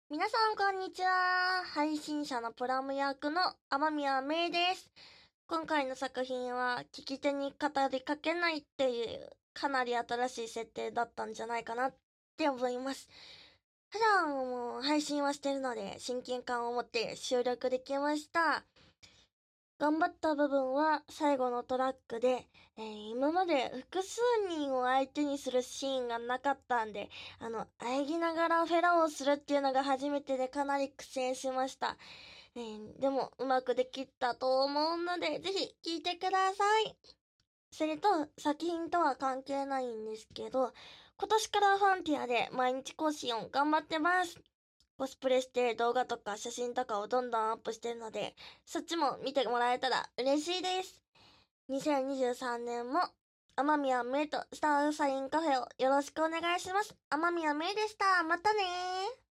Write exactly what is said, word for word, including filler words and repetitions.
皆さんこんにちは。配信者のプラム役の天宮めいです。今回の作品は聞き手に語りかけないっていうかなり新しい設定だったんじゃないかなって思います。普段も配信はしてるので親近感を持って収録できました。頑張った部分は最後のトラックで、えー今まで複数人を相手にするシーンがなかったんで、あの、喘ぎながらフェラをするっていうのが初めてでかなり苦戦しました。えーでもうまくできたと思うので、ぜひ聴いてください。それと、作品とは関係ないんですけど、今年からファンティアで毎日更新を頑張ってます。コスプレして動画とか写真とかをどんどんアップしてるので、そっちも見てもらえたら嬉しいです。にせんにじゅうさんねんも、天宮めいとスターサインカフェをよろしくお願いします。天宮めいでした。またねー。